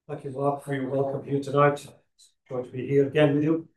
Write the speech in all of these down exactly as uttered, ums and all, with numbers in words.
Thank you, Mark, for your welcome here tonight. It's great to be here again with you.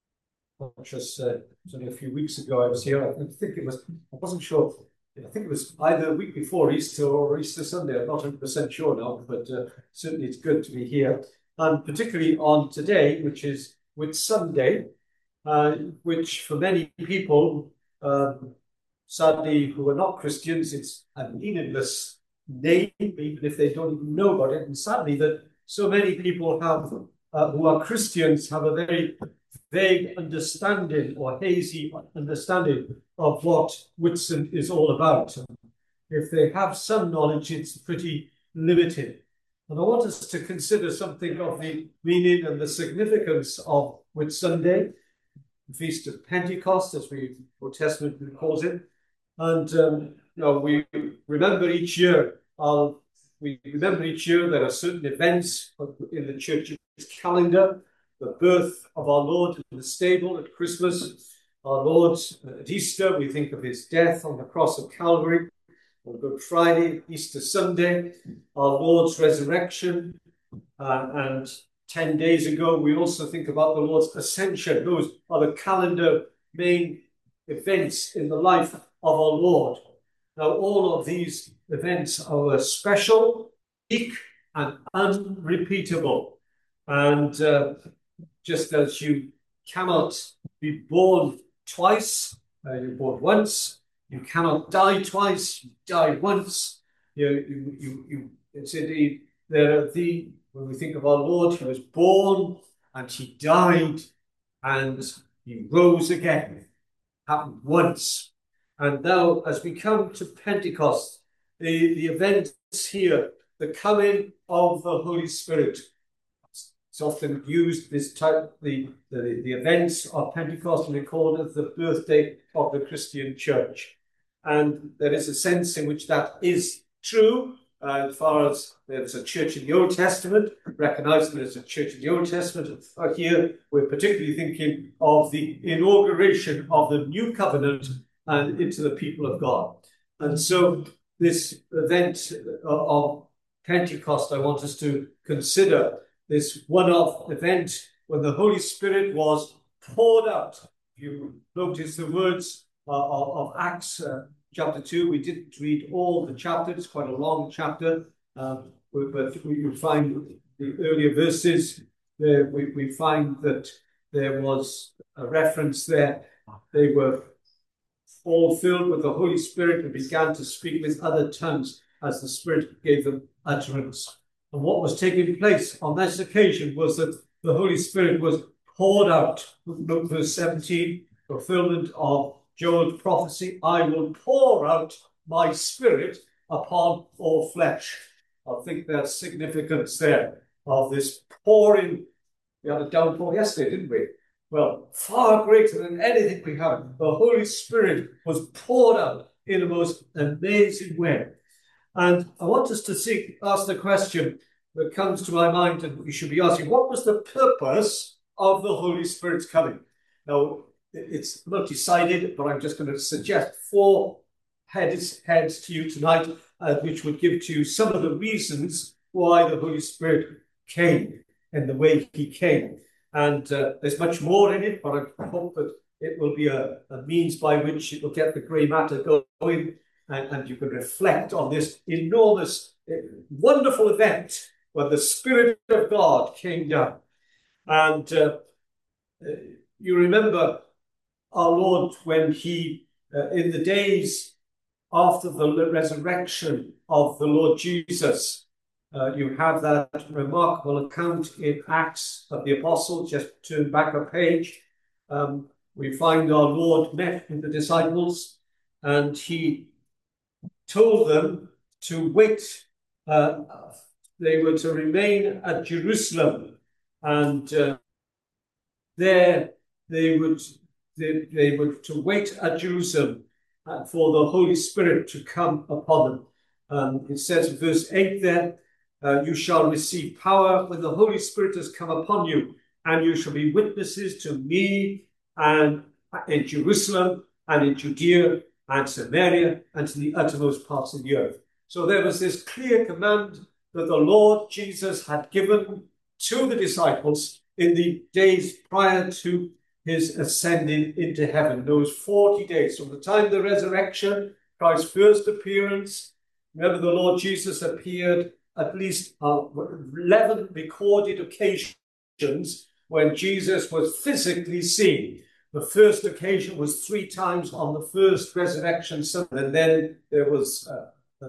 Just uh, it was only a few weeks ago I was here. I think it was, I wasn't sure. I think it was either a week before Easter or Easter Sunday. I'm not one hundred percent sure now, but uh, certainly it's good to be here. And particularly on today, which is Whit Sunday, uh, which for many people, um, sadly, who are not Christians, it's a meaningless name, even if they don't even know about it. And sadly, that so many people have uh, who are Christians have a very vague understanding or hazy understanding of what Whitsun is all about. If they have some knowledge, it's pretty limited. And I want us to consider something of the meaning and the significance of Whitsunday, the Feast of Pentecost, as we Old Testament calls it. And um, you know, we remember each year, uh, we remember each year there are certain events in the church's calendar. The birth of our Lord in the stable at Christmas, our Lord at Easter, we think of his death on the cross of Calvary. On Good Friday, Easter Sunday, our Lord's resurrection, uh, and ten days ago, we also think about the Lord's ascension. Those are the calendar main events in the life of our Lord. Now, all of these events are special, unique, and unrepeatable. And uh, just as you cannot be born twice, uh, you're born once. You cannot die twice. You die once. You, you, you, you, it's indeed there are the when we think of our Lord, he was born and he died and he rose again. Happened once. And now, as we come to Pentecost, the, the events here, the coming of the Holy Spirit. It's often used, this type, the, the, the events of Pentecost, and we call it the birthday of the Christian church. And there is a sense in which that is true, uh, as far as there's a church in the Old Testament, recognizing there's a church in the Old Testament. Here, we're particularly thinking of the inauguration of the new covenant and into the people of God. And so this event of Pentecost, I want us to consider this one-off event when the Holy Spirit was poured out. If you notice the words uh, of, of Acts uh, chapter two, we didn't read all the chapter, it's quite a long chapter, um, but we find the earlier verses, there we, we find that there was a reference there. They were all filled with the Holy Spirit and began to speak with other tongues as the Spirit gave them utterance. And what was taking place on this occasion was that the Holy Spirit was poured out. Look, verse seventeen, fulfillment of Joel's prophecy, I will pour out my Spirit upon all flesh. I think there's significance there of this pouring. We had a downpour yesterday, didn't we? Well, far greater than anything we have. The Holy Spirit was poured out in the most amazing way. And I want us to see, ask the question that comes to my mind, and we should be asking, what was the purpose of the Holy Spirit's coming? Now, it's not decided, but I'm just going to suggest four heads, heads to you tonight, uh, which would give to you some of the reasons why the Holy Spirit came in the way he came. And uh, there's much more in it, but I hope that it will be a, a means by which it will get the grey matter going, and, and you can reflect on this enormous, uh, wonderful event when the Spirit of God came down. And uh, uh, you remember our Lord when he, uh, in the days after the resurrection of the Lord Jesus, uh, you have that remarkable account in Acts of the Apostles. Just turn back a page. Um, we find our Lord met with the disciples and he told them to wait. Uh, they were to remain at Jerusalem, and uh, there they would they, they were to wait at Jerusalem uh, for the Holy Spirit to come upon them. Um, it says in verse eight there, uh, you shall receive power when the Holy Spirit has come upon you, and you shall be witnesses to me and in Jerusalem and in Judea and Samaria and to the uttermost parts of the earth. So there was this clear command that the Lord Jesus had given to the disciples in the days prior to his ascending into heaven. Those forty days, from the time of the resurrection, Christ's first appearance. Remember, the Lord Jesus appeared at least uh, eleven recorded occasions when Jesus was physically seen. The first occasion was three times on the first resurrection Sunday, and then there was uh,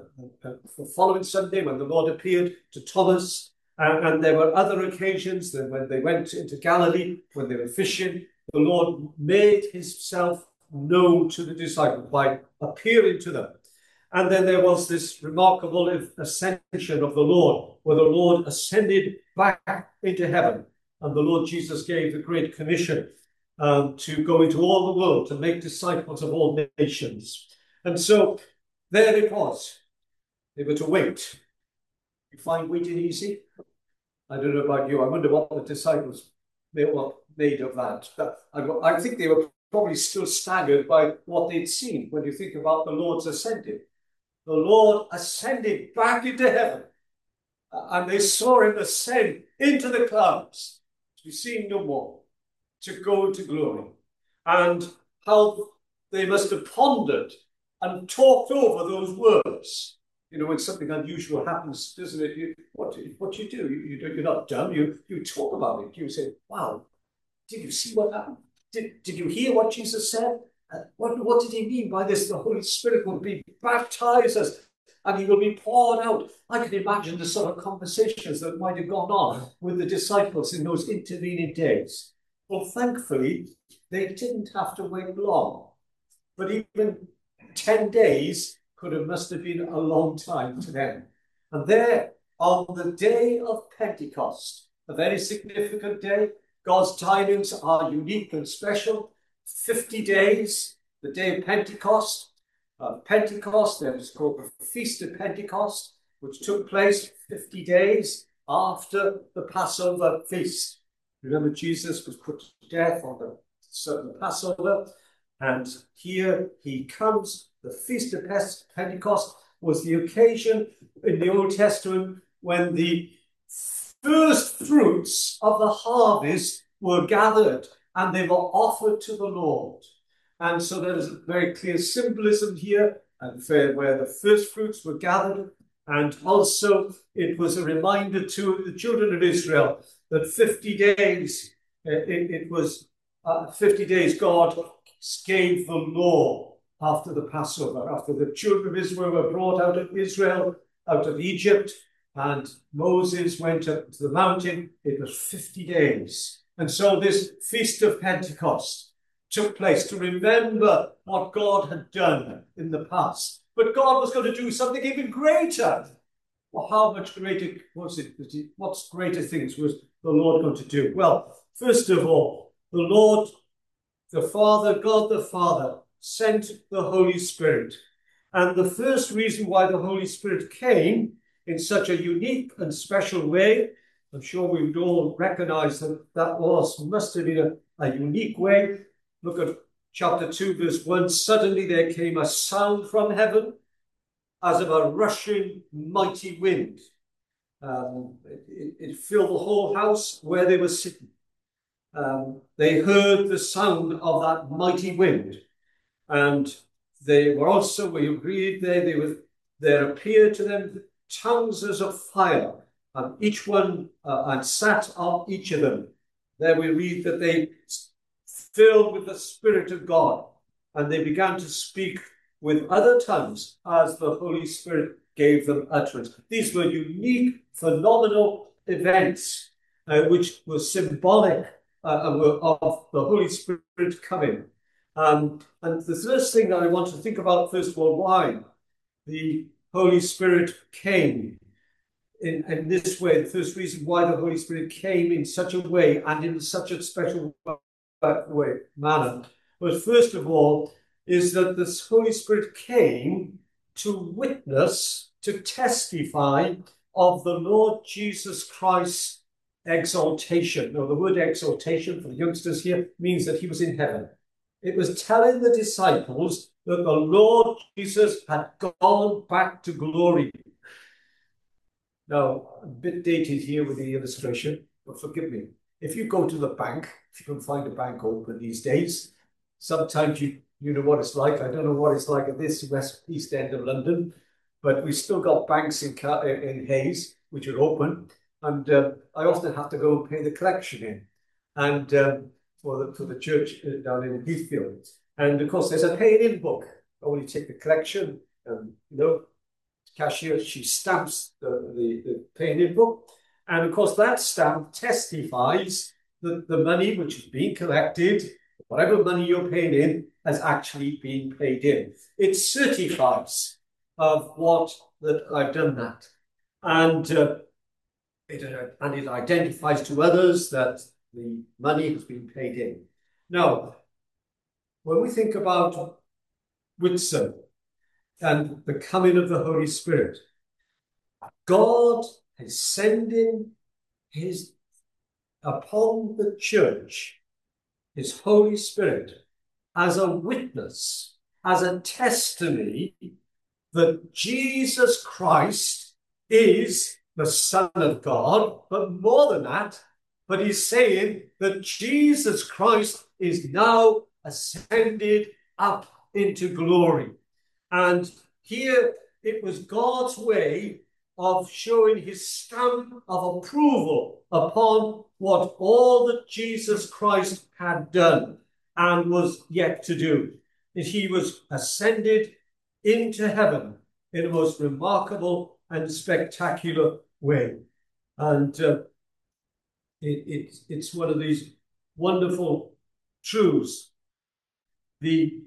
the following Sunday when the Lord appeared to Thomas, and, and there were other occasions that when they went into Galilee, when they were fishing, the Lord made himself known to the disciples by appearing to them. And then there was this remarkable ascension of the Lord, where the Lord ascended back into heaven, and the Lord Jesus gave the Great Commission um, to go into all the world to make disciples of all nations. And so there it was. They were to wait. You find waiting easy? I don't know about you. I wonder what the disciples made of that. I think they were probably still staggered by what they'd seen when you think about the Lord's ascending. The Lord ascended back into heaven, and they saw him ascend into the clouds to be seen no more, to go to glory. And how they must have pondered and talked over those words. You know, when something unusual happens, doesn't it? You, what, what you do, you, you, you're not dumb. You, you talk about it. You say, wow, did you see what happened? Did, did you hear what Jesus said? Uh, what, what did he mean by this? The Holy Spirit will be baptized us, and he will be poured out. I can imagine the sort of conversations that might have gone on with the disciples in those intervening days. Well, thankfully, they didn't have to wait long. But even ten days could have must have been a long time to them. And there, on the day of Pentecost, a very significant day, God's timings are unique and special. fifty days, the day of Pentecost. Uh, Pentecost, there was called the Feast of Pentecost, which took place fifty days after the Passover feast. Remember, Jesus was put to death on the certain Passover, and here he comes. The Feast of Pentecost was the occasion in the Old Testament when the first fruits of the harvest were gathered and they were offered to the Lord. And so there is a very clear symbolism here, and where the first fruits were gathered. And also it was a reminder to the children of Israel that fifty days, it, it was uh, fifty days God gave the law after the Passover, after the children of Israel were brought out of Israel, out of Egypt, and Moses went up to the mountain. It was fifty days. And so this Feast of Pentecost took place to remember what God had done in the past. But God was going to do something even greater. Well, how much greater was it? What greater things was the Lord going to do? Well, first of all, the Lord, the Father, God the Father, sent the Holy Spirit. And the first reason why the Holy Spirit came in such a unique and special way, I'm sure we would all recognize that that was, must have been a, a unique way. Look at chapter two, verse one. Suddenly there came a sound from heaven as of a rushing mighty wind. Um, it, it filled the whole house where they were sitting. Um, they heard the sound of that mighty wind. And they were also, we agreed there, they were, there appeared to them tongues as of fire, and each one uh, and sat on each of them. There we read that they filled with the Spirit of God, and they began to speak with other tongues as the Holy Spirit gave them utterance. These were unique, phenomenal events uh, which were symbolic uh, of the Holy Spirit coming. Um, and the first thing that I want to think about, first of all, why the Holy Spirit came in, in this way. The first reason why the Holy Spirit came in such a way and in such a special way, manner, was first of all, is that the Holy Spirit came to witness, to testify of the Lord Jesus Christ's exaltation. Now, the word exaltation for the youngsters here means that he was in heaven. It was telling the disciples that the Lord Jesus had gone back to glory. Now, a bit dated here with the illustration, but forgive me. If you go to the bank, if you can find a bank open these days, sometimes you you know what it's like. I don't know what it's like at this west east end of London, but we've still got banks in in Hayes which are open, and uh, I often have to go and pay the collection in, and um, for the for the church down in Heathfield. And of course, there's a pay-in book. I only take the collection, and you know, cashier, she stamps the, the, the pay-in book. And of course, that stamp testifies that the money which is being collected, whatever money you're paying in, has actually been paid in. It certifies of what that I've done that. And, uh, it, uh, and it identifies to others that the money has been paid in. Now, when we think about Whitsun and the coming of the Holy Spirit, God is sending his upon the church his Holy Spirit as a witness, as a testimony that Jesus Christ is the Son of God, but more than that, but he's saying that Jesus Christ is now ascended up into glory. And here it was God's way of showing his stamp of approval upon what all that Jesus Christ had done and was yet to do. That he was ascended into heaven in a most remarkable and spectacular way. And uh, it, it, it's one of these wonderful truths. The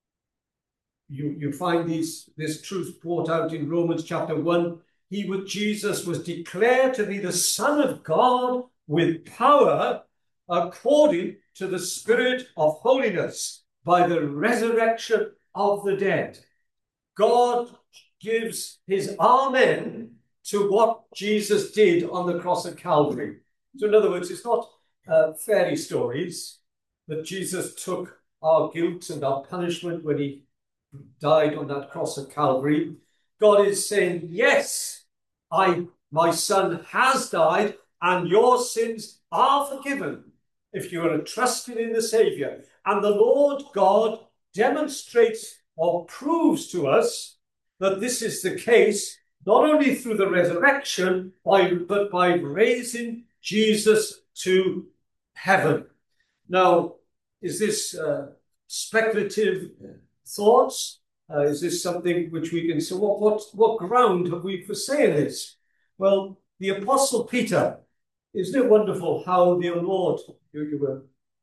you, you find these this truth brought out in Romans chapter one. He with Jesus was declared to be the Son of God with power according to the Spirit of holiness by the resurrection of the dead. God gives his amen to what Jesus did on the cross of Calvary. So in other words, it's not uh, fairy stories that Jesus took our guilt and our punishment when he died on that cross of Calvary. God is saying, yes, I, my son has died and your sins are forgiven if you are trusting in the Savior. And the Lord God demonstrates or proves to us that this is the case, not only through the resurrection, by, but by raising Jesus to heaven. Now, is this uh, speculative thoughts? Uh, is this something which we can say, what, what, what ground have we for saying this? Well, the Apostle Peter, isn't it wonderful how the Lord, you, you were,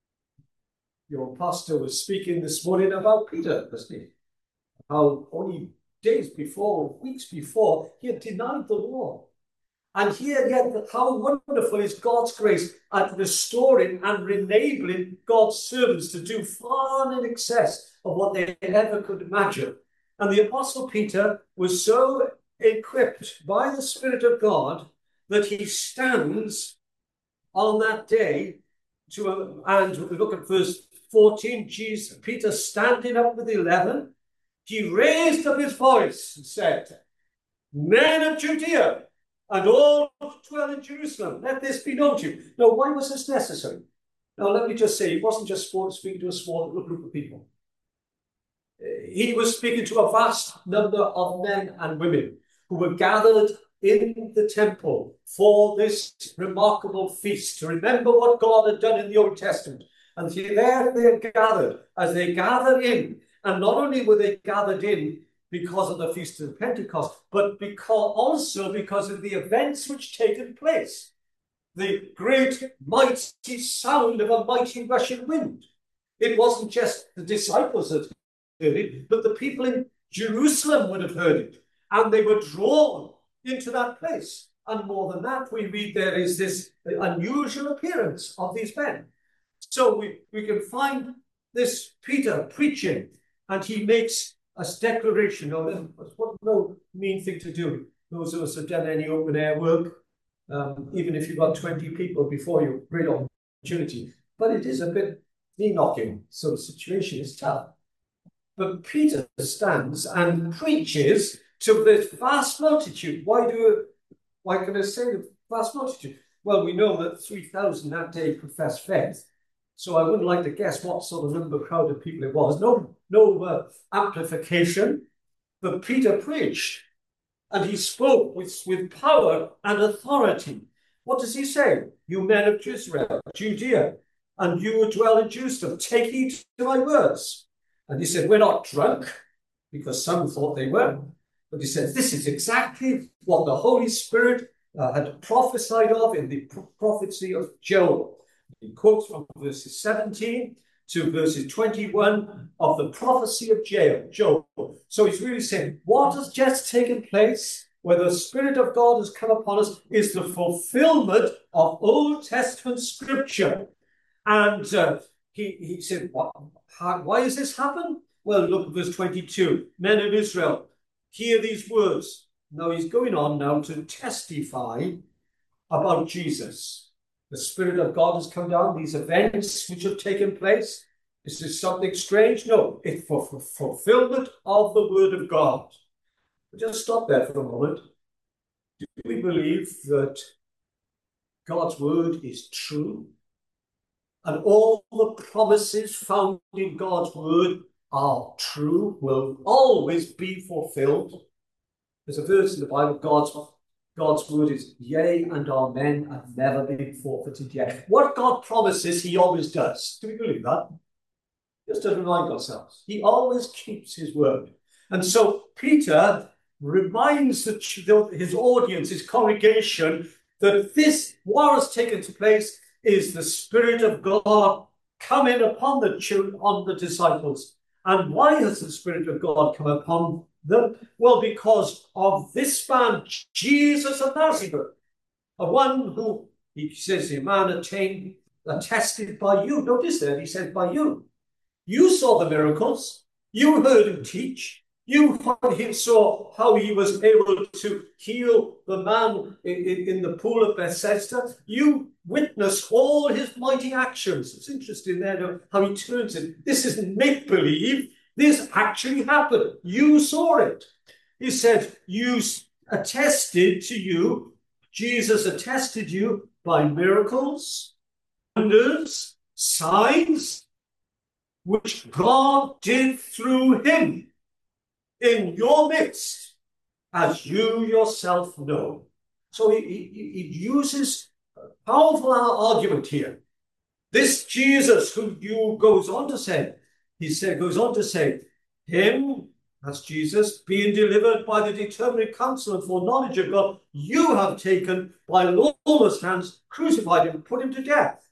your pastor was speaking this morning about Peter, wasn't he? How only days before, weeks before, he had denied the Lord. And here, yet, how wonderful is God's grace at restoring and enabling God's servants to do far in excess of what they ever could imagine. And the Apostle Peter was so equipped by the Spirit of God that he stands on that day to, uh, and we look at verse fourteen, Jesus, Peter standing up with the eleven, he raised up his voice and said, "Men of Judea, and all who dwell in Jerusalem, let this be known to you." Now, why was this necessary? Now, let me just say, he wasn't just speaking to a small group of people. He was speaking to a vast number of men and women who were gathered in the temple for this remarkable feast to remember what God had done in the Old Testament. And there they gathered, as they gathered in, and not only were they gathered in because of the Feast of Pentecost, but because also because of the events which taken place. The great, mighty sound of a mighty rushing wind. It wasn't just the disciples that heard it, but the people in Jerusalem would have heard it. And they were drawn into that place. And more than that, we read there is this unusual appearance of these men. So we, we can find this Peter preaching, and he makes a declaration of it. What no mean thing to do. Those of us who have done any open air work, um, even if you've got twenty people before you, great opportunity. But it is a bit knee-knocking, so the situation is tough. But Peter stands and preaches to this vast multitude. Why do why can I say the vast multitude? Well, we know that three thousand that day professed faith. So I wouldn't like to guess what sort of number crowd of people it was. No, no uh, amplification, but Peter preached and he spoke with, with power and authority. What does he say? You men of Israel, Judea, and you who dwell in Jerusalem, take heed to my words. And he said, we're not drunk, because some thought they were. But he says, this is exactly what the Holy Spirit uh, had prophesied of in the prophecy of Joel. He quotes from verses seventeen to verses twenty-one of the prophecy of Joel. So he's really saying, what has just taken place, where the Spirit of God has come upon us, is the fulfillment of Old Testament scripture. And uh, he, he said, what, how, why has this happened? Well, look at verse twenty-two. Men of Israel, hear these words. Now he's going on now to testify about Jesus. The Spirit of God has come down, these events which have taken place. Is this something strange? No, it's for, for fulfillment of the word of God. But just stop there for a moment. Do we believe that God's word is true? And all the promises found in God's word are true, will always be fulfilled? There's a verse in the Bible, God's God's word is yea and amen and never been forfeited yet. What God promises, he always does. Do we believe that? Just to remind ourselves, he always keeps his word. And so Peter reminds the, his audience, his congregation, that this, what has taken place, is the Spirit of God coming upon the children, on the disciples. And why has the Spirit of God come upon them? Well, because of this man, Jesus of Nazareth, a one who, he says, a man attained, attested by you. Notice that he says by you. You saw the miracles. You heard him teach. You saw how he was able to heal the man in, in the pool of Bethesda. You witnessed all his mighty actions. It's interesting there how he turns it. This isn't make-believe. This actually happened. You saw it. He said, you attested to you, Jesus attested you by miracles, wonders, signs, which God did through him in your midst, as you yourself know. So he, he, he uses a powerful argument here. This Jesus, who you goes on to say, he said, goes on to say, him, that's Jesus, being delivered by the determinate counsel and foreknowledge of God, you have taken by lawless hands, crucified him, put him to death.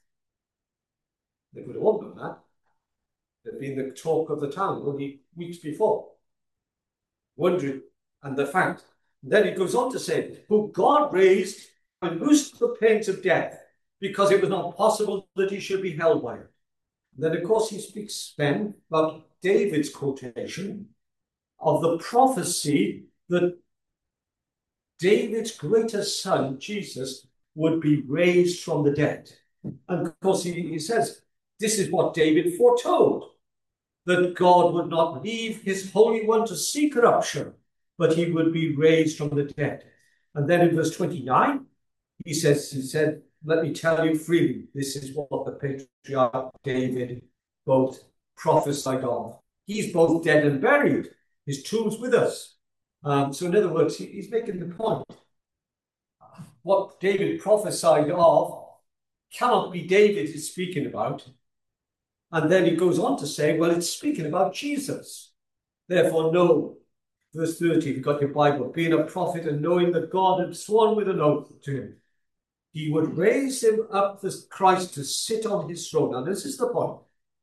They could have all done that. There'd been the talk of the town only weeks before. Wondering, and the fact. And then it goes on to say, who God raised and loosed the pains of death, because it was not possible that he should be held by it. And then, of course, he speaks then about David's quotation of the prophecy that David's greatest son, Jesus, would be raised from the dead. And of course, he, he says, this is what David foretold, that God would not leave his Holy One to see corruption, but he would be raised from the dead. And then in verse twenty-nine, he says, he said, let me tell you freely, this is what the patriarch David both prophesied of. He's both dead and buried. His tomb's with us. Um, so in other words, he, he's making the point. What David prophesied of cannot be David is speaking about. And then he goes on to say, well, it's speaking about Jesus. Therefore, know, verse thirty, if you've got your Bible, being a prophet and knowing that God had sworn with an oath to him, he would raise him up, this Christ, to sit on his throne. Now, this is the point.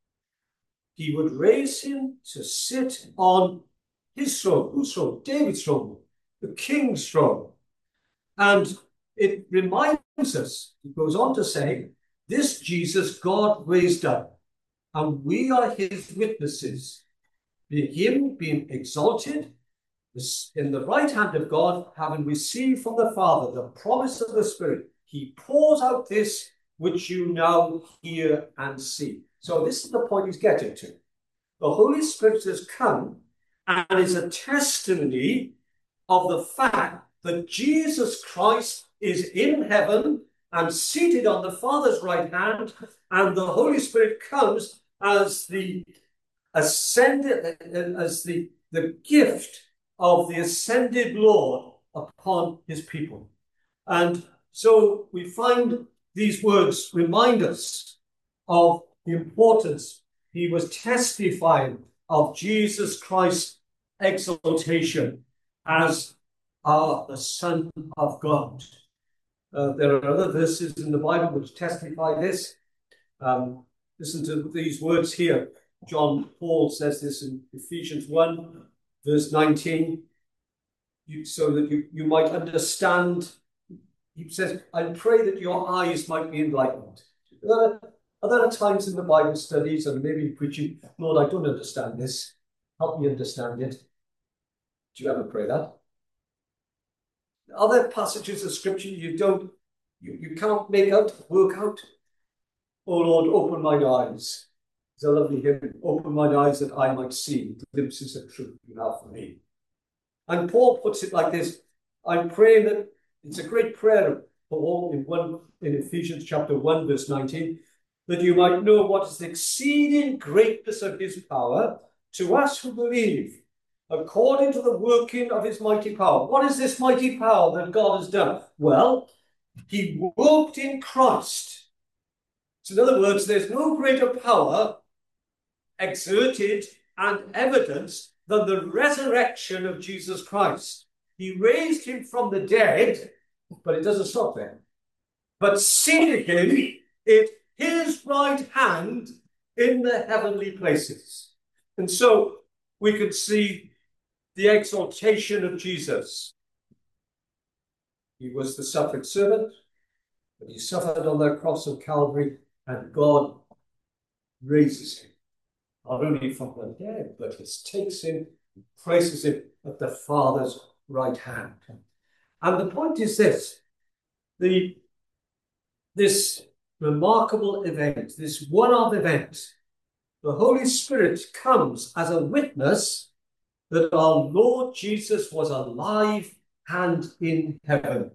He would raise him to sit on his throne. Whose throne? David's throne, the king's throne. And it reminds us, he goes on to say, this Jesus God raised up, and we are his witnesses. Him being exalted in the right hand of God, having received from the Father the promise of the Spirit, he pours out this which you now hear and see. So this is the point he's getting to. The Holy Spirit has come and is a testimony of the fact that Jesus Christ is in heaven and seated on the Father's right hand, and the Holy Spirit comes as the ascended, as the, the gift of the ascended Lord upon his people. And so we find these words remind us of the importance. He was testifying of Jesus Christ's exaltation as uh, the Son of God. Uh, there are other verses in the Bible which testify this. Um, listen to these words here. John Paul says this in Ephesians one, verse nineteen, you, so that you, you might understand. He says, I pray that your eyes might be enlightened. Are there are times in the Bible studies and maybe preaching, Lord, I don't understand this. Help me understand it. Do you ever pray that? Are there passages of scripture you don't, you, you can't make out, work out? Oh Lord, open mine eyes. It's a lovely hymn. Open mine eyes that I might see glimpses of truth you have for me. And Paul puts it like this. I pray that it's a great prayer, Paul, in one in Ephesians chapter one, verse nineteen, that you might know what is the exceeding greatness of his power to us who believe, according to the working of his mighty power. What is this mighty power that God has done? Well, he worked in Christ. So in other words, there's no greater power exerted and evidenced than the resurrection of Jesus Christ. He raised him from the dead, but it doesn't stop there. But seated him at his right hand in the heavenly places. And so we can see the exaltation of Jesus. He was the suffering servant, but he suffered on the cross of Calvary, and God raises him, not only from the dead, but he takes him and places him at the Father's right hand. And the point is this, the, this remarkable event, this one-off event, the Holy Spirit comes as a witness that our Lord Jesus was alive and in heaven.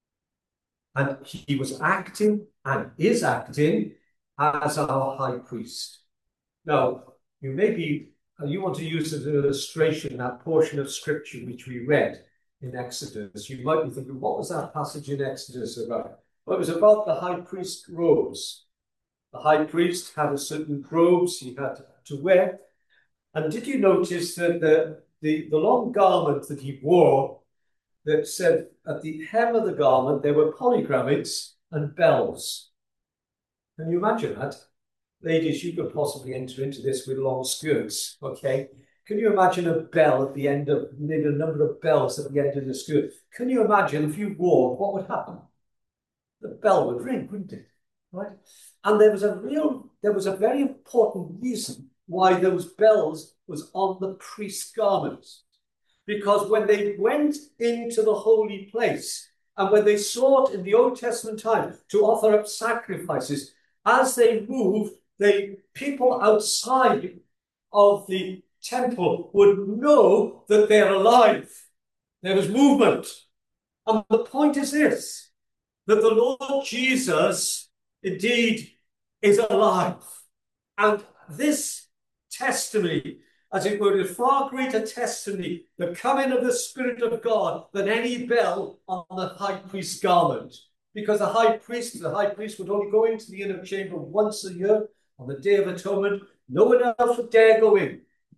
And he was acting and is acting as our high priest. Now, you may be, you want to use as an illustration that portion of scripture which we read in Exodus. You might be thinking, what was that passage in Exodus about? Well, it was about the high priest robes. The high priest had a certain robes he had to wear. And did you notice that the, the, the long garment that he wore, that said at the hem of the garment there were pomegranates and bells? Can you imagine that? Ladies, you could possibly enter into this with long skirts, okay? Can you imagine a bell at the end of, maybe a number of bells at the end of the skirt? Can you imagine if you wore, what would happen? The bell would ring, wouldn't it? Right? And there was a real, there was a very important reason why those bells was on the priest's garments. Because when they went into the holy place, and when they sought in the Old Testament time to offer up sacrifices, as they moved, the people outside of the temple would know that they're alive. There was movement. And the point is this, that the Lord Jesus indeed is alive. And this testimony, as it were, is far greater testimony, the coming of the Spirit of God, than any bell on the high priest's garment. Because the high priest, the high priest would only go into the inner chamber once a year on the Day of Atonement. No one else would dare go in.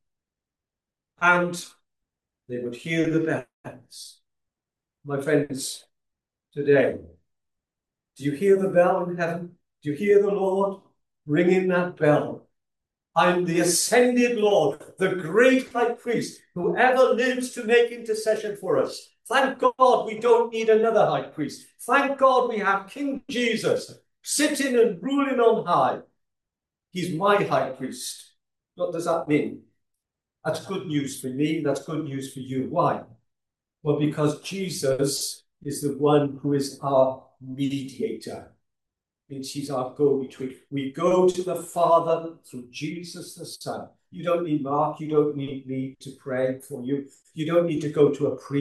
And they would hear the bells. My friends, today, do you hear the bell in heaven? Do you hear the Lord ringing that bell? I'm the ascended Lord, the great high priest, who ever lives to make intercession for us. Thank God we don't need another high priest. Thank God we have King Jesus sitting and ruling on high. He's my high priest. What does that mean? That's good news for me. That's good news for you. Why? Well, because Jesus is the one who is our mediator. Means he's our go-between. We go to the Father through Jesus the Son. You don't need Mark, you don't need me to pray for you. You don't need to go to a priest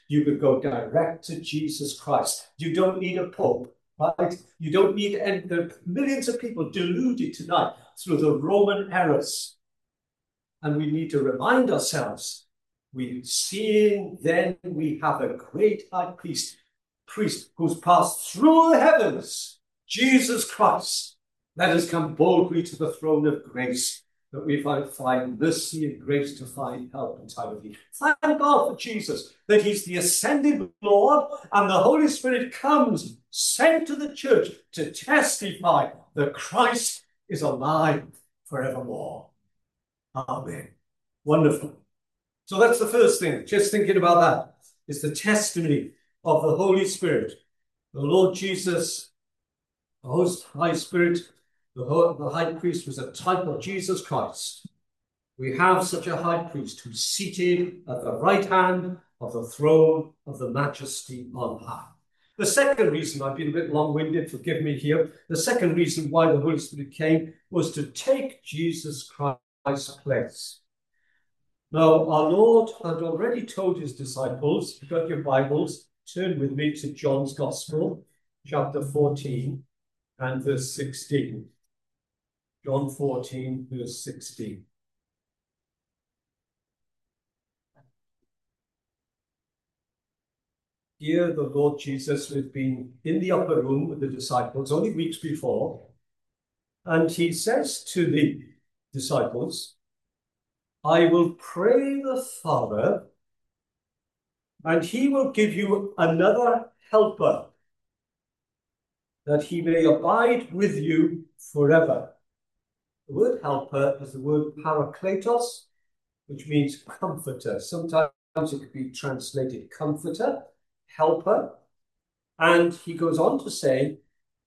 You could go direct to Jesus Christ. You don't need a pope, right? You don't need, and there are millions of people deluded tonight through the Roman errors. And we need to remind ourselves, we seeing then we have a great high priest, priest who's passed through the heavens, Jesus Christ. Let us come boldly to the throne of grace, that we might find mercy and grace to find help in time of need. Thank God for Jesus, that he's the ascended Lord, and the Holy Spirit comes, sent to the church to testify that Christ is alive forevermore. Amen. Wonderful. So that's the first thing. Just thinking about that is the testimony of the Holy Spirit. The Lord Jesus, the host High Spirit, the, the high priest was a type of Jesus Christ. We have such a high priest who's seated at the right hand of the throne of the majesty on high. The second reason, I've been a bit long-winded, forgive me here. The second reason why the Holy Spirit came was to take Jesus Christ's place. Now, our Lord had already told his disciples, if you've got your Bibles, turn with me to John's Gospel, chapter fourteen and verse sixteen. John fourteen, verse sixteen. Here, the Lord Jesus had been in the upper room with the disciples only weeks before, and he says to the disciples, I will pray the Father, and he will give you another helper, that he may abide with you forever. The word helper is the word parakletos, which means comforter. Sometimes it could be translated comforter, helper. And he goes on to say,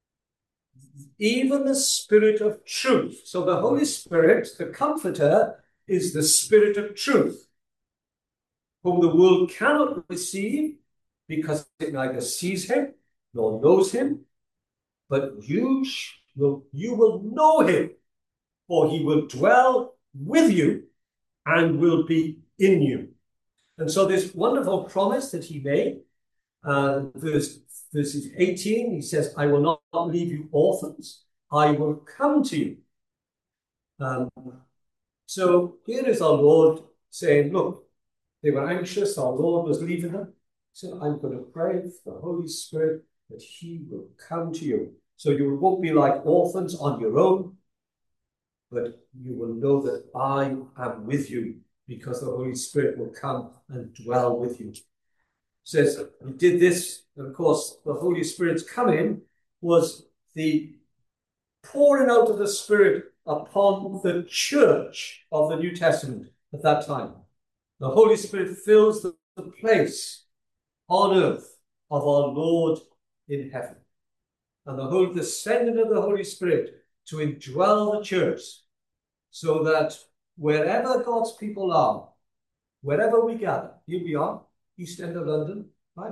even the Spirit of truth. So the Holy Spirit, the comforter, is the Spirit of truth, whom the world cannot receive because it neither sees him nor knows him, but you will, you will know him, for he will dwell with you and will be in you. And so this wonderful promise that he made, uh, verse, verses eighteen, he says, I will not leave you orphans, I will come to you. Um, So here is our Lord saying, look, they were anxious, our Lord was leaving them. So I'm going to pray for the Holy Spirit that he will come to you. So you won't be like orphans on your own, but you will know that I am with you because the Holy Spirit will come and dwell with you. It says he did this, and of course the Holy Spirit's coming was the pouring out of the Spirit upon the church of the New Testament at that time. The Holy Spirit fills the, the place on earth of our Lord in heaven. And the whole descending of the Holy Spirit to indwell the church, so that wherever God's people are, wherever we gather, here we are, East End of London, right?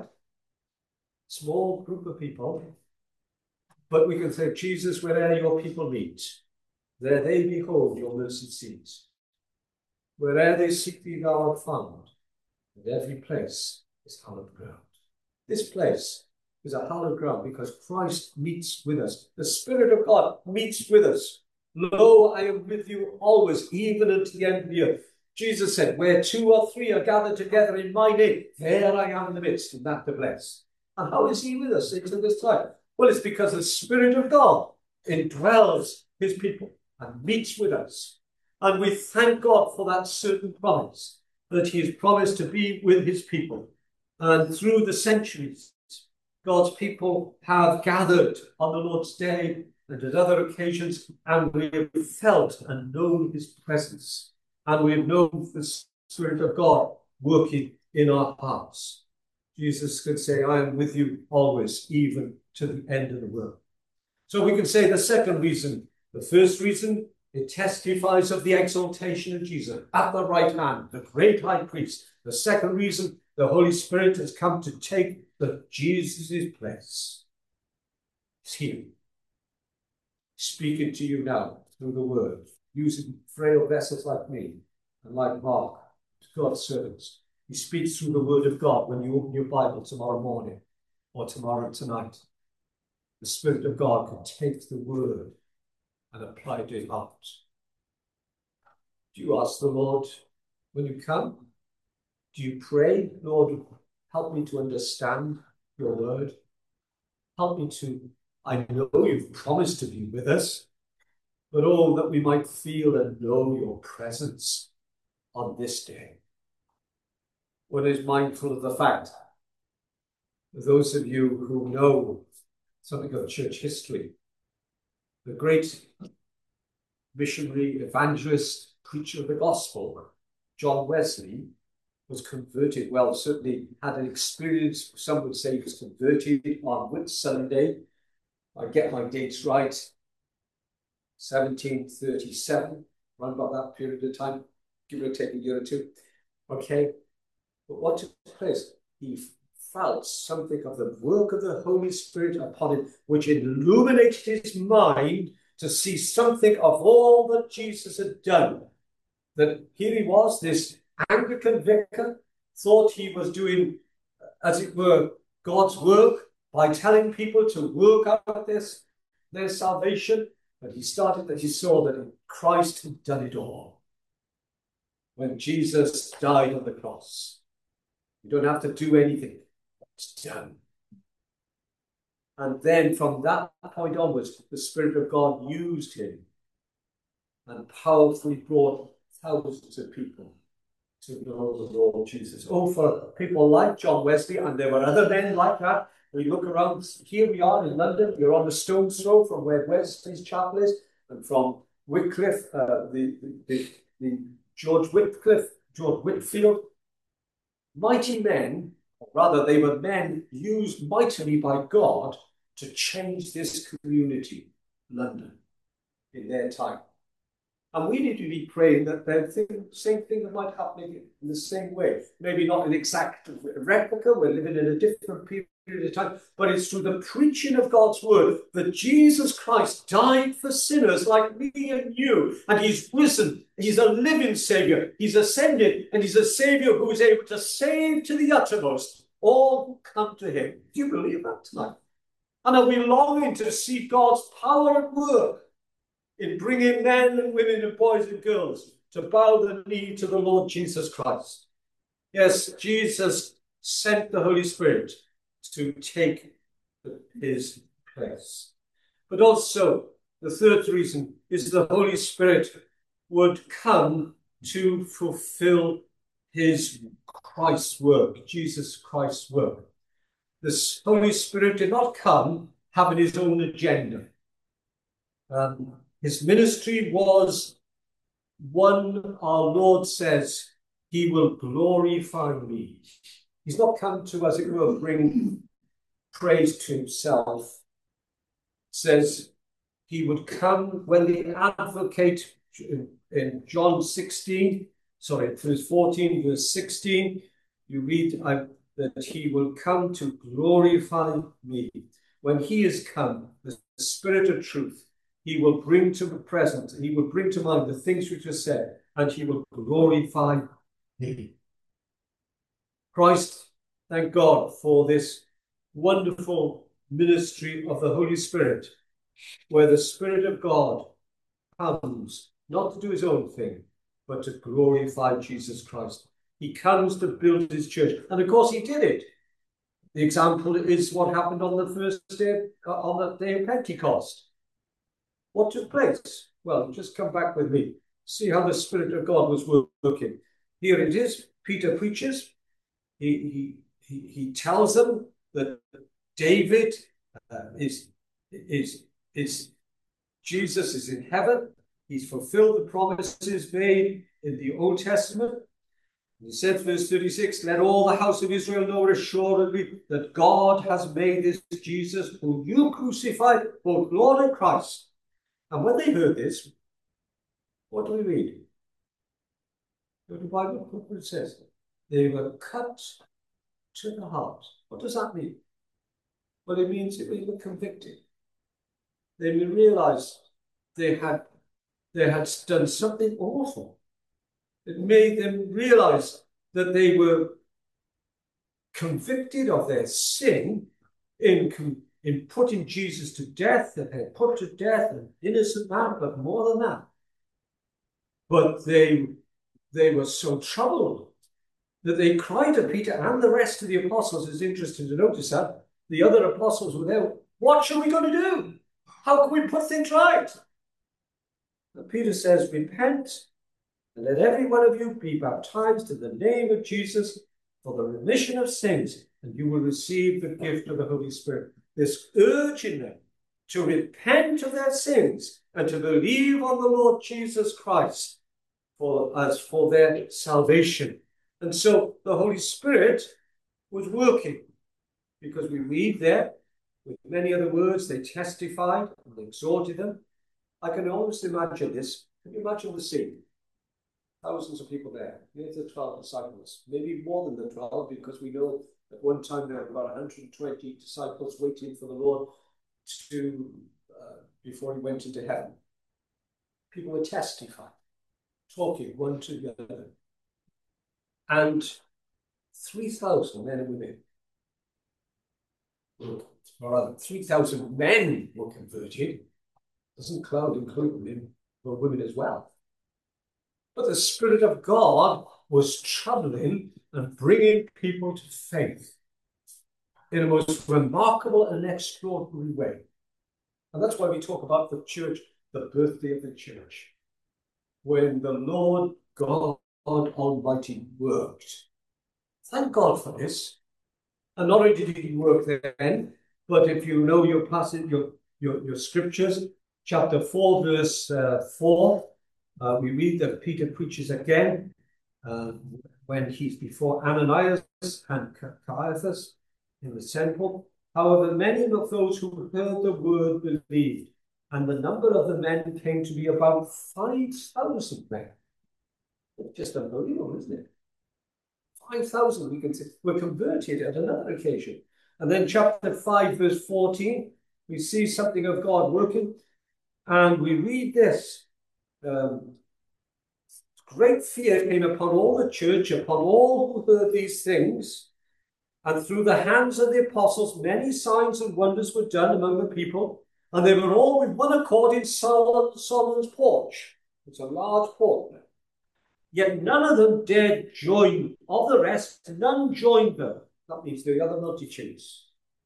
Small group of people, but we can say, Jesus, wherever your people meet, there they behold your mercy seats. Wherever they seek thee, thou art found, and every place is hallowed ground. This place is a hallowed ground because Christ meets with us. The Spirit of God meets with us. Lo, I am with you always, even unto the end of the earth. Jesus said, where two or three are gathered together in my name, there I am in the midst, and that to bless. And how is he with us into this time? Well, it's because the Spirit of God indwells his people and meets with us. And we thank God for that certain promise, that he has promised to be with his people. And through the centuries, God's people have gathered on the Lord's Day and at other occasions, and we have felt and known his presence. And we have known the Spirit of God working in our hearts. Jesus could say, I am with you always, even to the end of the world. So we can say the second reason. The first reason, it testifies of the exaltation of Jesus at the right hand, the great high priest. The second reason, the Holy Spirit has come to take the Jesus' place. He's here, speaking to you now through the word, using frail vessels like me and like Mark, God's servants, He speaks through the word of God when you open your Bible tomorrow morning or tomorrow tonight. The Spirit of God can take the word and apply it to your heart. Do you ask the Lord when you come? Do you pray, Lord, help me to understand your word? Help me to, I know you've promised to be with us, but oh, that we might feel and know your presence on this day. One is mindful of the fact that those of you who know something of church history, the great missionary, evangelist, preacher of the gospel, John Wesley, was converted. Well, certainly had an experience. Some would say he was converted on Whitsunday. I get my dates right. seventeen thirty-seven, around about that period of time, give or take a year or two. Okay, but what took place? He felt something of the work of the Holy Spirit upon him, which illuminated his mind to see something of all that Jesus had done. That here he was, this Anglican vicar, thought he was doing, as it were, God's work by telling people to work out this, their salvation. But he started that he saw that Christ had done it all. When Jesus died on the cross, you don't have to do anything. It's done. And then from that point onwards, the Spirit of God used him and powerfully brought thousands of people to know the Lord Jesus. Oh, for people like John Wesley, and there were other men like that. We look around, here we are in London, you're on the stone's throw from where Wesley's chapel is, and from Wycliffe, uh, the, the, the George Whitcliffe, George Whitfield. Mighty men, or rather they were men used mightily by God to change this community, London, in their time. And we need to be praying that the same thing might happen in the same way. Maybe not an exact replica, we're living in a different period of time, but it's through the preaching of God's word that Jesus Christ died for sinners like me and you, and he's risen. He's a living Savior. He's ascended, and he's a Savior who is able to save to the uttermost all who come to him. Do you believe that tonight? And are we longing to see God's power at work in bringing men and women and boys and girls to bow the knee to the Lord Jesus Christ? Yes, Jesus sent the Holy Spirit to take his place. But also, the third reason is the Holy Spirit would come to fulfill his Christ's work, Jesus Christ's work. The Holy Spirit did not come having his own agenda. Um, his ministry was one, our Lord says, he will glorify me. He's not come to, as it were, bring praise to himself. It says he would come when the advocate in, in John sixteen, sorry, verse fourteen, verse sixteen, you read uh, that he will come to glorify me. When he is come, the Spirit of truth, he will bring to the present, he will bring to mind the things which are said, and he will glorify me. Christ, thank God for this wonderful ministry of the Holy Spirit, where the Spirit of God comes not to do his own thing, but to glorify Jesus Christ. He comes to build his church. And of course he did it. The example is what happened on the first day, on the day of Pentecost. What took place? Well, just come back with me. See how the Spirit of God was working. Here it is. Peter preaches. He, he, he, he tells them that David uh, is, is, is, Jesus is in heaven. He's fulfilled the promises made in the Old Testament. He said, verse thirty-six, let all the house of Israel know assuredly that God has made this Jesus, whom you crucified, both Lord and Christ. And when they heard this, what do we read? The Bible what it says, they were cut to the heart. What does that mean? Well, it means that they were convicted. They realized they had, they had done something awful. It made them realize that they were convicted of their sin in, in putting Jesus to death, that they put to death an innocent man, but more than that. But they, they were so troubled that they cried to Peter and the rest of the apostles. It's interesting to notice that the other apostles were there. What shall we going to do? How can we put things right? And Peter says, repent and let every one of you be baptized in the name of Jesus for the remission of sins, and you will receive the gift of the Holy Spirit. This urging them to repent of their sins and to believe on the Lord Jesus Christ for, as for their salvation. And so the Holy Spirit was working, because we read there, with many other words, they testified and they exhorted them. I can almost imagine this. Can you imagine the scene? Thousands of people there. Here's the twelve disciples, maybe more than the twelve, because we know at one time there were about one hundred twenty disciples waiting for the Lord to uh, before he went into heaven. People were testifying, talking one to the other. And three thousand men and women, or rather, three thousand men were converted. Doesn't cloud include them, but women as well. But the Spirit of God was troubling and bringing people to faith in a most remarkable and extraordinary way. And that's why we talk about the church, the birthday of the church, when the Lord God Almighty worked. Thank God for this. And not only did he work then, but if you know your passage, your, your, your scriptures, chapter four, verse uh, four, uh, we read that Peter preaches again uh, when he's before Ananias and Caiaphas in the temple. However, many of those who heard the word believed, and the number of the men came to be about five thousand men. It's just unbelievable, isn't it? five thousand, we can say, were converted at another occasion. And then chapter five, verse fourteen, we see something of God working. And we read this. Um, great fear came upon all the church, upon all who heard these things. And through the hands of the apostles, many signs and wonders were done among the people. And they were all with one accord in Solomon, Solomon's porch. It's a large porch. Yet none of them dared join. Of the rest, none joined them. That means the other multitudes.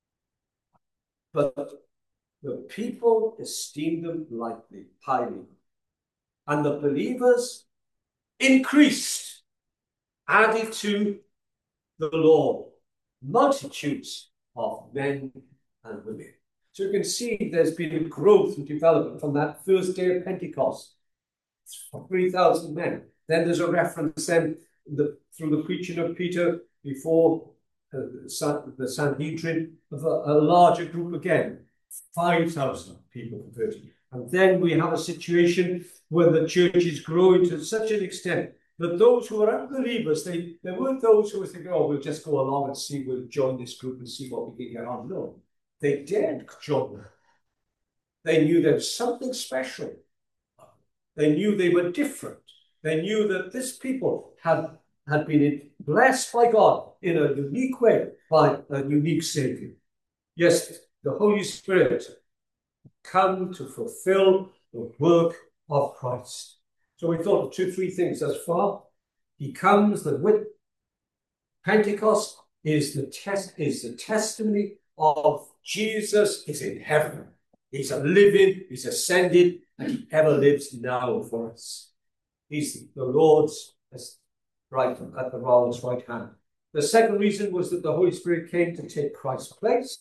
But the people esteemed them lightly, highly. And the believers increased, added to the Lord, multitudes of men and women. So you can see there's been a growth and development from that first day of Pentecost. three thousand men. Then there's a reference then the, through the preaching of Peter before uh, the Sanhedrin of a, a larger group again, five thousand people converted. And then we have a situation where the church is growing to such an extent that those who are unbelievers, they, they weren't those who were thinking, oh, we'll just go along and see, we'll join this group and see what we can get on. No, they dared join them. They knew there was something special. They knew they were different. They knew that this people had, had been blessed by God in a unique way by a unique Savior. Yes, the Holy Spirit come to fulfill the work of Christ. So we thought of two, three things thus far. He comes, that with Pentecost is the test is the testimony of Jesus is in heaven. He's a living, he's ascended, and he ever lives now for us. He's the Lord's right at the Lord's right hand. The second reason was that the Holy Spirit came to take Christ's place.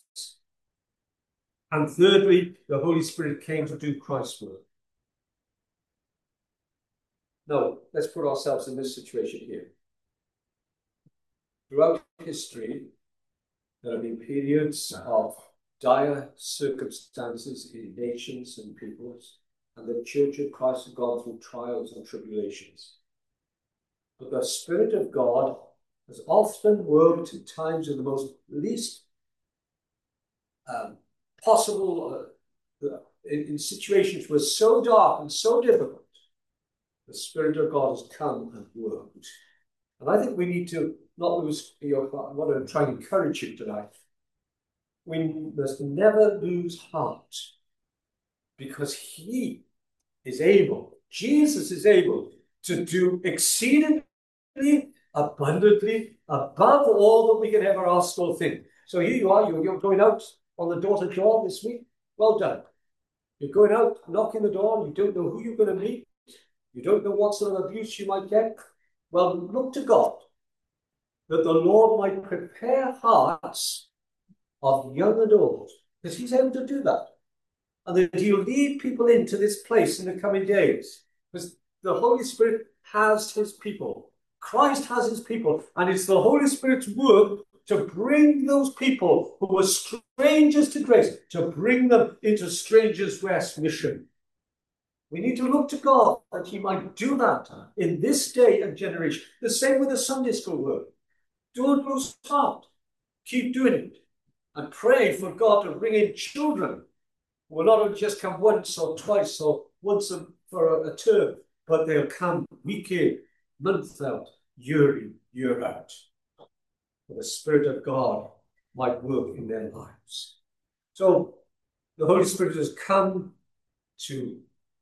And thirdly, the Holy Spirit came to do Christ's work. Now, let's put ourselves in this situation here. Throughout history, there have been periods of dire circumstances in nations and peoples, and the Church of Christ has gone through trials and tribulations. But the Spirit of God has often worked at times in the most least um, possible, uh, in, in situations were so dark and so difficult, the Spirit of God has come and worked. And I think we need to not lose your heart. I want to try and encourage you tonight. We must never lose heart, because he is able, Jesus is able to do exceedingly, abundantly, above all that we can ever ask or think. So here you are, you're going out on the door to door this week. Well done. You're going out, knocking the door, you don't know who you're going to meet. You don't know what sort of abuse you might get. Well, look to God, that the Lord might prepare hearts of young and old, because he's able to do that. And that he'll lead people into this place in the coming days, because the Holy Spirit has his people. Christ has his people, and it's the Holy Spirit's work to bring those people who were strangers to grace, to bring them into Strangers Rest mission. We need to look to God that he might do that in this day and generation. The same with the Sunday school work. Don't lose heart. Keep doing it. And pray for God to bring in children who will not only just come once or twice or once for a, a term, but they'll come week in, month out, year in, year out. For the Spirit of God might work in their lives. So the Holy Spirit has come to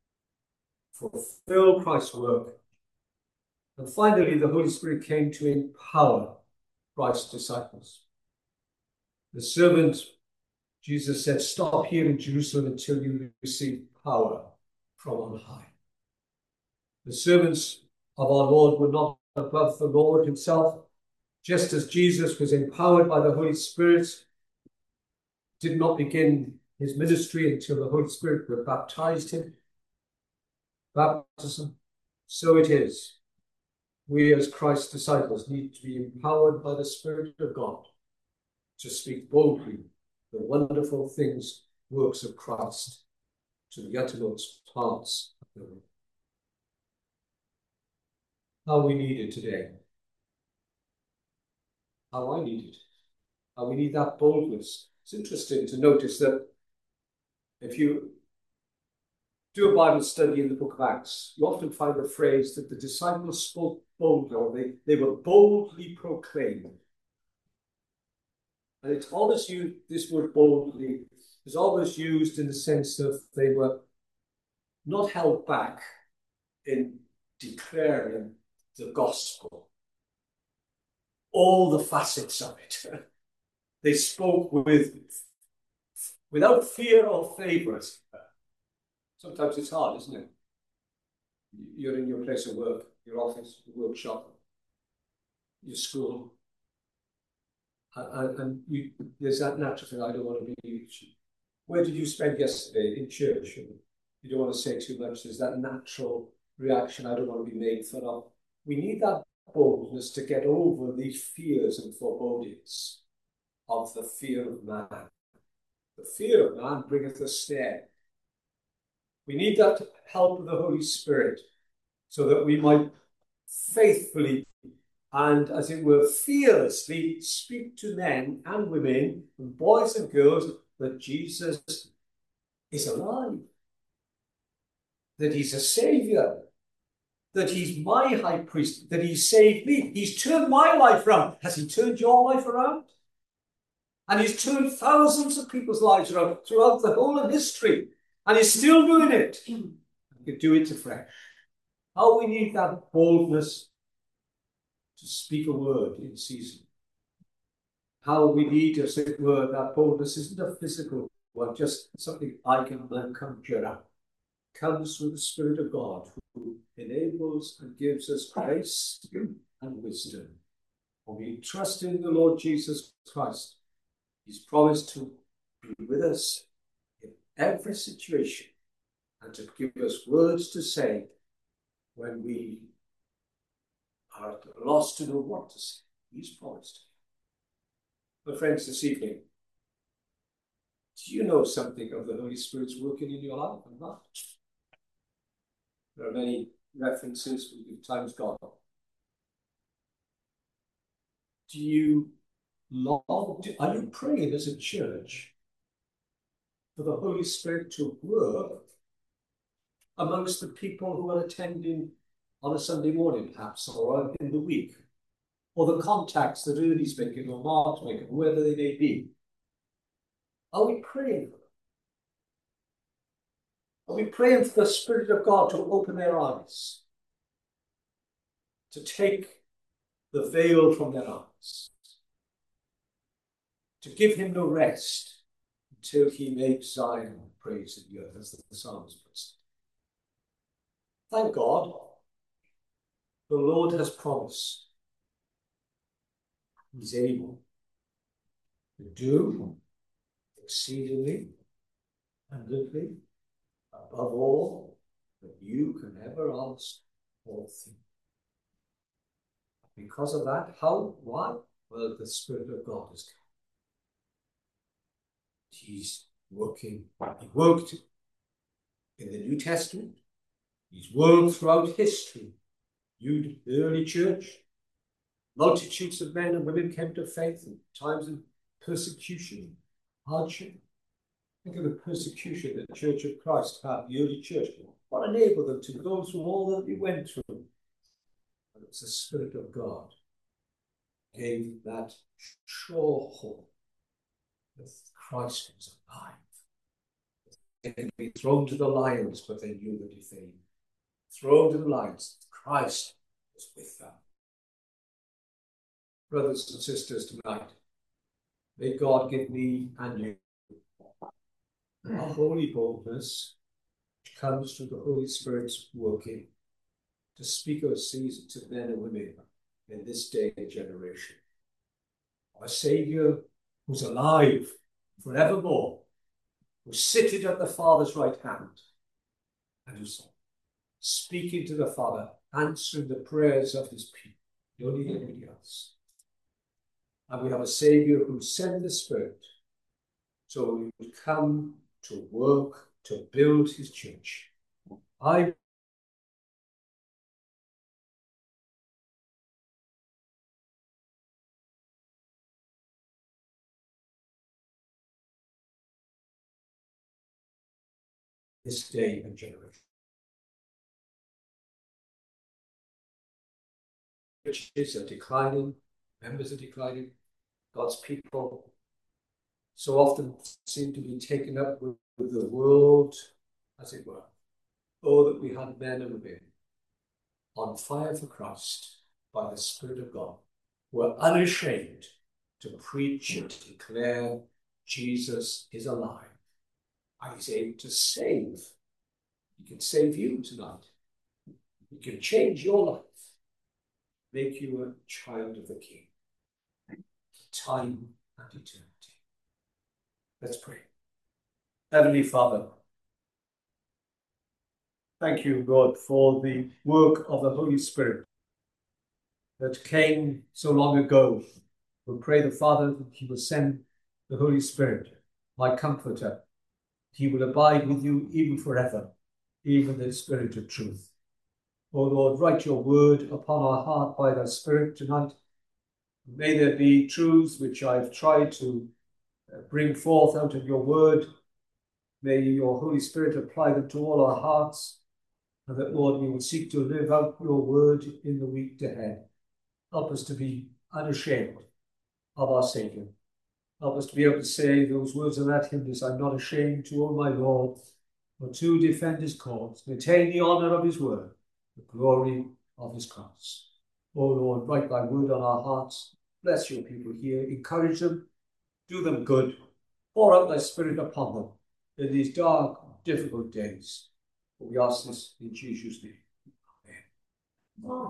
fulfill Christ's work. And finally, the Holy Spirit came to empower Christ's disciples. The servant, Jesus said, stop here in Jerusalem until you receive power from on high. The servants of our Lord were not above the Lord himself, just as Jesus was empowered by the Holy Spirit, did not begin his ministry until the Holy Spirit baptized him. Baptism, so it is. We as Christ's disciples need to be empowered by the Spirit of God to speak boldly the wonderful things, works of Christ, to the uttermost parts of the world. How we need it today. How I need it. How we need that boldness. It's interesting to notice that if you do a Bible study in the book of Acts, you often find the phrase that the disciples spoke boldly, or they, they were boldly proclaimed. And it's always used, this word boldly is always used in the sense that they were not held back in declaring the gospel, all the facets of it. They spoke with without fear or favour. Sometimes it's hard, isn't it? You're in your place of work, your office, your workshop, your school, and, and you, there's that natural thing, I don't want to be, where did you spend yesterday? In church. You don't want to say too much. There's that natural reaction, I don't want to be made fun of. We need that boldness to get over the fears and forebodings of the fear of man. The fear of man bringeth a snare. We need that help of the Holy Spirit so that we might faithfully and, as it were, fearlessly speak to men and women, and boys and girls, that Jesus is alive, that he's a saviour, that he's my high priest, that he saved me. He's turned my life around. Has he turned your life around? And he's turned thousands of people's lives around throughout the whole of history. And he's still doing it. He could do it afresh. How we need that boldness to speak a word in season. How we need, as it were, that boldness isn't a physical one, just something I can conjure up. It comes through the Spirit of God, who enables and gives us grace and wisdom. When we trust in the Lord Jesus Christ, he's promised to be with us in every situation and to give us words to say when we are lost to know what to say. He's promised. But friends, this evening, do you know something of the Holy Spirit's working in your life or not? There are many references, we give times gone. Do you long, do, are you praying as a church for the Holy Spirit to work amongst the people who are attending on a Sunday morning, perhaps, or in the week, or the contacts that Ernie's making or Mark's making, whoever they may be? Are we praying for them? Are we praying for the Spirit of God to open their eyes, to take the veil from their eyes, to give him no rest until he makes Zion praise in the earth, as the psalmist puts it? Thank God, the Lord has promised. He's able to do exceedingly abundantly above all that you can ever ask or think. Because of that, how? Why? Well, the Spirit of God has come. He's working. He worked in the New Testament. He's worked throughout history. You, the early church, multitudes of men and women came to faith in times of persecution, hardship. Think of the persecution that the Church of Christ had, the early church. What enabled them to go through all that they went through? And it's the Spirit of God gave that sure hope that Christ was alive. They could be thrown to the lions, but they knew that if they thrown to the lions, Christ was with them. Brothers and sisters, tonight, may God give me and you a holy boldness which comes through the Holy Spirit's working to speak of season to men and women in this day and generation. Our Saviour who's alive forevermore, who's seated at the Father's right hand, and who's speaking to the Father, answering the prayers of his people. You don't need anybody else. And we have a Saviour who sent the Spirit so he would come to work, to build his church. I this day and generation. Churches are declining, members are declining, God's people so often seem to be taken up with, with the world, as it were. Oh, that we had men and women on fire for Christ by the Spirit of God, who are unashamed to preach and to declare Jesus is alive. And he's able to save. He can save you tonight. He can change your life, make you a child of the King. Time and eternity. Let's pray. Heavenly Father, thank you, God, for the work of the Holy Spirit that came so long ago. We pray the Father that he will send the Holy Spirit, my comforter. He will abide with you even forever, even the Spirit of truth. O Lord, write your word upon our heart by thy Spirit tonight. May there be truths which I've tried to bring forth out of your word. May your Holy Spirit apply them to all our hearts, and that, Lord, we will seek to live out your word in the week ahead. Help us to be unashamed of our Saviour. Help us to be able to say those words of that hymn, I'm not ashamed to own my Lord, but to defend his cause, maintain the honour of his word, the glory of his cross. O Lord, write thy word on our hearts. Bless your people here. Encourage them. Do them good. Pour out thy Spirit upon them in these dark, difficult days. For we ask this in Jesus' name. Amen.